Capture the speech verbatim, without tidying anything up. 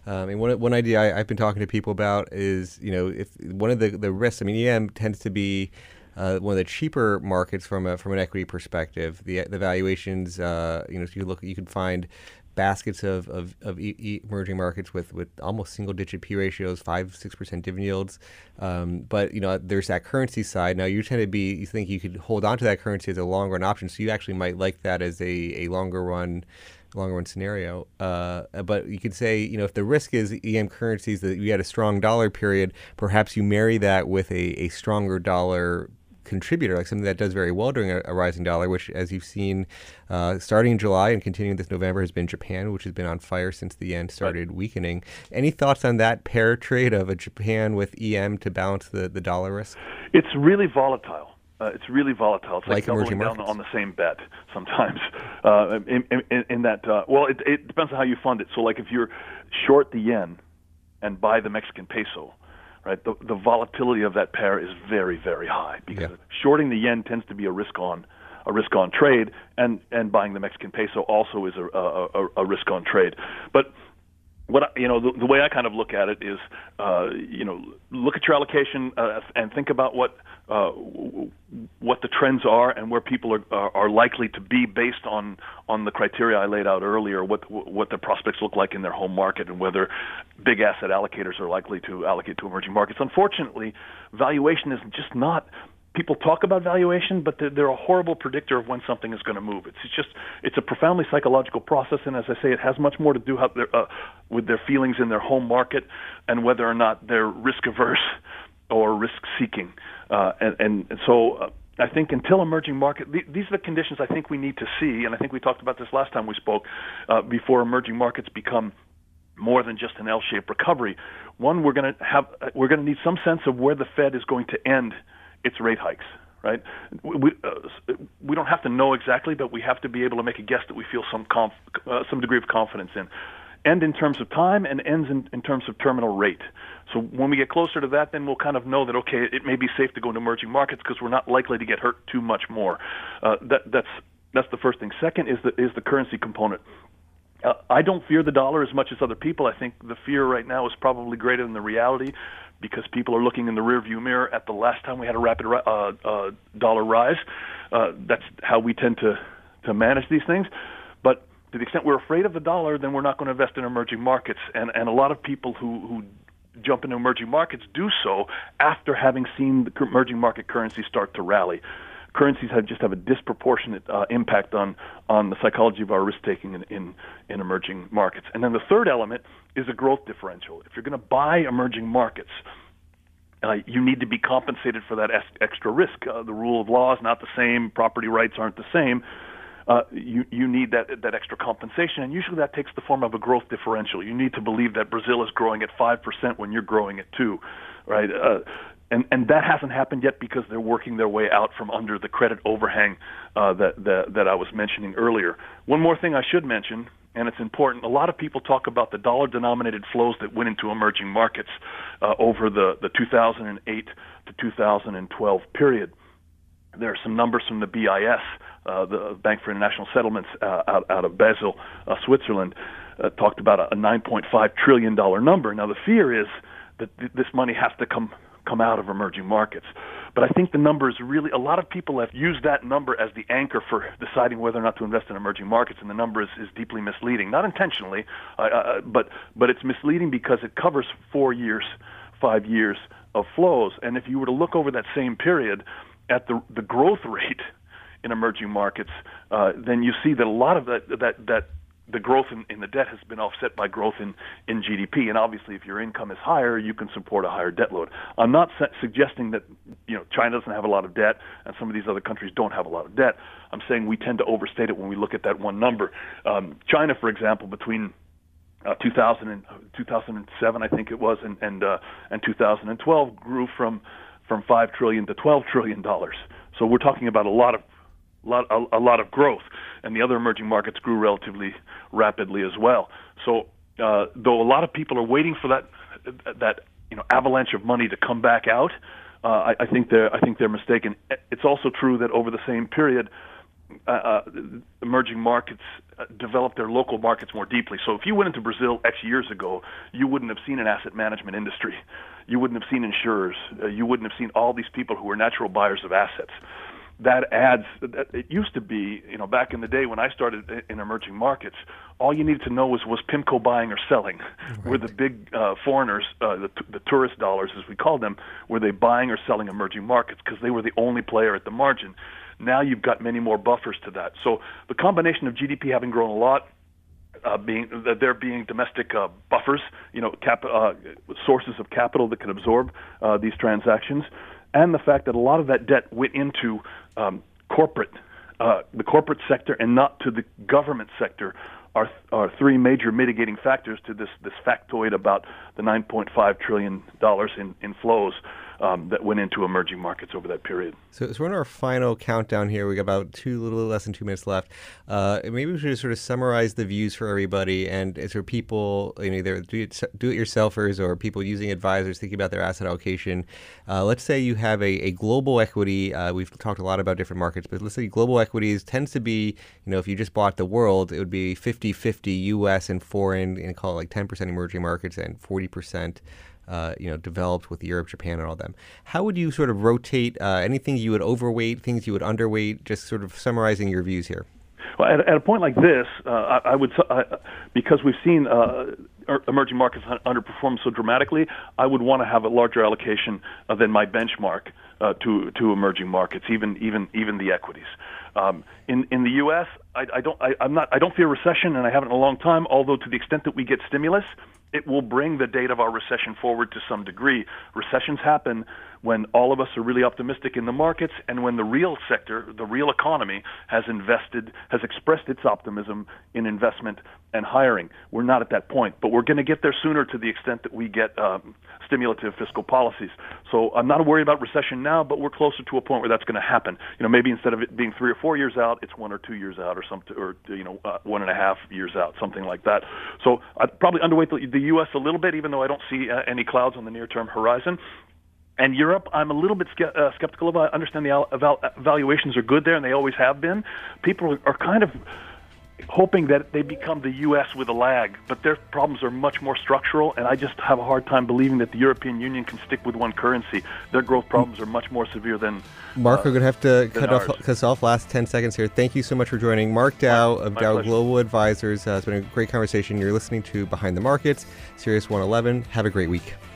Um, and one one idea I, I've been talking to people about is, you know, if one of the, the risks. I mean, E M tends to be uh, one of the cheaper markets from a from an equity perspective. The the valuations, uh, you know, if you look, you can find baskets of, of, of e- e- emerging markets with, with almost single-digit P ratios, five, six percent dividend yields. Um, but, you know, there's that currency side. Now, you tend to be, you think you could hold on to that currency as a long-run option, so you actually might like that as a, a longer-run longer run scenario. Uh, but you could say, you know, if the risk is E M currencies, that you had a strong dollar period, perhaps you marry that with a, a stronger dollar contributor, like something that does very well during a, a rising dollar, which, as you've seen, uh, starting in July and continuing this November, has been Japan, which has been on fire since the yen started right. weakening. Any thoughts on that pair trade of a Japan with E M to balance the, the dollar risk? It's really volatile. Uh, it's really volatile. It's like, like doubling down on the same bet sometimes. Uh, in, in, in that, uh, well, it, it depends on how you fund it. So, like if you're short the yen and buy the Mexican peso, right? The, the volatility of that pair is very, very high because yeah. shorting the yen tends to be a risk-on, a risk-on trade, and, and buying the Mexican peso also is a, a, a risk-on trade. But what I, you know, the, the way I kind of look at it is, uh, you know, look at your allocation uh, and think about what uh, what the trends are and where people are are, are likely to be based on on the criteria I laid out earlier. What what the prospects look like in their home market and whether big asset allocators are likely to allocate to emerging markets. Unfortunately, valuation is just not. People talk about valuation, but they're, they're a horrible predictor of when something is going to move. It's just, it's a profoundly psychological process, and as I say, it has much more to do how their, uh, with their feelings in their home market and whether or not they're risk-averse or risk-seeking. Uh, and, and so uh, I think until emerging market, th- these are the conditions I think we need to see, and I think we talked about this last time we spoke, uh, before emerging markets become more than just an L-shaped recovery. One, we're going to have, we're going to need some sense of where the Fed is going to end its rate hikes, right? We uh, we don't have to know exactly, but we have to be able to make a guess that we feel some conf- uh, some degree of confidence in. End in terms of time and ends in, in terms of terminal rate. So when we get closer to that, then we'll kind of know that, okay, it may be safe to go into emerging markets because we're not likely to get hurt too much more. Uh, that, that's that's the first thing. Second is the, is the currency component. Uh, I don't fear the dollar as much as other people. I think the fear right now is probably greater than the reality, because people are looking in the rearview mirror at the last time we had a rapid uh, uh, dollar rise. Uh, that's how we tend to, to manage these things. But to the extent we're afraid of the dollar, then we're not going to invest in emerging markets. And, and a lot of people who, who jump into emerging markets do so after having seen the emerging market currencies start to rally. Currencies have just have a disproportionate uh, impact on, on the psychology of our risk-taking in, in, in emerging markets. And then the third element is a growth differential. If you're going to buy emerging markets, uh, you need to be compensated for that es- extra risk. Uh, the rule of law is not the same. Property rights aren't the same. Uh, you, you need that, that extra compensation, and usually that takes the form of a growth differential. You need to believe that Brazil is growing at five percent when you're growing at two, right? Uh, And and that hasn't happened yet because they're working their way out from under the credit overhang uh, that, that that I was mentioning earlier. One more thing I should mention, and it's important. A lot of people talk about the dollar-denominated flows that went into emerging markets uh, over the, the two thousand eight to two thousand twelve period. There are some numbers from the B I S, uh, the Bank for International Settlements uh, out, out of Basel, uh, Switzerland, uh, talked about a, a nine point five trillion dollars number. Now, the fear is that th- this money has to come come out of emerging markets. But I think the number is really, a lot of people have used that number as the anchor for deciding whether or not to invest in emerging markets, and the number is, is deeply misleading. Not intentionally, uh, uh, but but it's misleading because it covers four years, five years of flows. And if you were to look over that same period at the the growth rate in emerging markets, uh, then you see that a lot of that that that the growth in, in the debt has been offset by growth in, in G D P. And obviously, if your income is higher, you can support a higher debt load. I'm not su- suggesting that, you know, China doesn't have a lot of debt and some of these other countries don't have a lot of debt. I'm saying we tend to overstate it when we look at that one number. Um, China, for example, between uh, two thousand and two thousand seven, I think it was, and and, uh, and two thousand twelve grew from from five trillion dollars to twelve trillion dollars. So we're talking about a lot of lot a, a lot of growth, and the other emerging markets grew relatively rapidly as well. So uh, though a lot of people are waiting for that that you know avalanche of money to come back out, uh, I, I think they're I think they're mistaken. It's also true that over the same period, uh, uh, emerging markets uh, develop their local markets more deeply. So if you went into Brazil X years ago, you wouldn't have seen an asset management industry. You wouldn't have seen insurers. Uh, you wouldn't have seen all these people who were natural buyers of assets. That adds, it used to be, you know, back in the day when I started in emerging markets, all you needed to know was, was PIMCO buying or selling? Right. Were the big uh, foreigners, uh, the, the tourist dollars as we call them, were they buying or selling emerging markets? Because they were the only player at the margin. Now you've got many more buffers to that. So the combination of G D P having grown a lot, uh, being that there being domestic uh, buffers, you know, cap, uh, sources of capital that can absorb uh, these transactions, and the fact that a lot of that debt went into um, corporate, uh, the corporate sector, and not to the government sector, are are three major mitigating factors to this this factoid about the nine point five trillion dollars in, in flows um, that went into emerging markets over that period. So, so we're in our final countdown here. We got about two, little less than two minutes left. Uh, maybe we should just sort of summarize the views for everybody, and as for people, you know, either do-it-yourselfers or people using advisors thinking about their asset allocation. Uh, let's say you have a, a global equity. Uh, we've talked a lot about different markets, but let's say global equities tends to be, you know, if you just bought the world, it would be fifty-fifty U S and foreign, and call it like ten percent emerging markets and forty percent Uh, you know, developed with Europe, Japan, and all them. How would you sort of rotate uh, anything you would overweight, things you would underweight, just sort of summarizing your views here? Well, at, at a point like this, uh, I, I would, uh, because we've seen uh, emerging markets underperform so dramatically, I would want to have a larger allocation uh, than my benchmark uh, to to emerging markets, even even even the equities. Um, in in the U S, I, I don't I, I'm not I don't fear recession, and I haven't in a long time. Although to the extent that we get stimulus, it will bring the date of our recession forward to some degree. Recessions happen when all of us are really optimistic in the markets, and when the real sector, the real economy, has invested, has expressed its optimism in investment and hiring. We're not at that point, but we're going to get there sooner to the extent that we get um, stimulative fiscal policies. So I'm not worried about recession now, but we're closer to a point where that's going to happen. You know, maybe instead of it being three or four years out, it's one or two years out, or something, or you know, uh, one and a half years out, something like that. So I'd probably underweight the, the U S a little bit, even though I don't see uh, any clouds on the near-term horizon. And Europe, I'm a little bit ske- uh, skeptical of. I understand the eval- valuations are good there, and they always have been. People are kind of hoping that they become the U S with a lag, but their problems are much more structural, and I just have a hard time believing that the European Union can stick with one currency. Their growth problems are much more severe than Mark, uh, we're going to have to cut ours. off, cut us off last ten seconds here. Thank you so much for joining. Mark Dow of My Dow pleasure. Global Advisors. Uh, it's been a great conversation. You're listening to Behind the Markets, Sirius one eleven. Have a great week.